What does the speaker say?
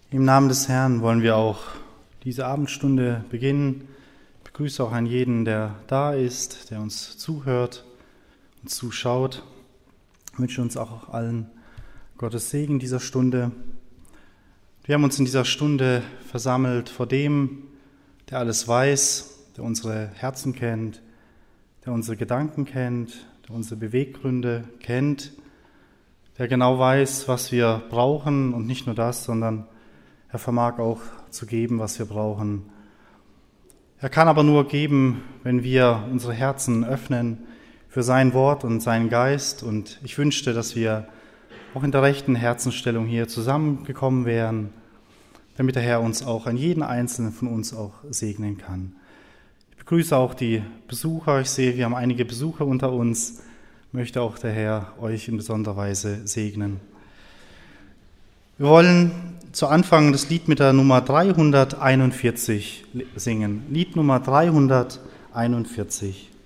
Im Namen des Herrn wollen wir auch diese Abendstunde beginnen. Ich begrüße auch an jeden, der da ist, der uns zuhört und zuschaut. Ich wünsche uns auch allen Gottes Segen dieser Stunde. Wir haben uns in dieser Stunde versammelt vor dem, der alles weiß, der unsere Herzen kennt, der unsere Gedanken kennt, der unsere Beweggründe kennt, der genau weiß, was wir brauchen und nicht nur das, sondern er vermag auch zu geben, was wir brauchen. Er kann aber nur geben, wenn wir unsere Herzen öffnen für sein Wort und seinen Geist. Und ich wünschte, dass wir auch in der rechten Herzensstellung hier zusammengekommen wären, damit der Herr uns auch an jeden Einzelnen von uns auch segnen kann. Ich begrüße auch die Besucher. Ich sehe, wir haben einige Besucher unter uns. Möchte auch der Herr euch in besonderer Weise segnen. Wir wollen zu Anfang das Lied mit der Nummer 341 singen. Lied Nummer 341.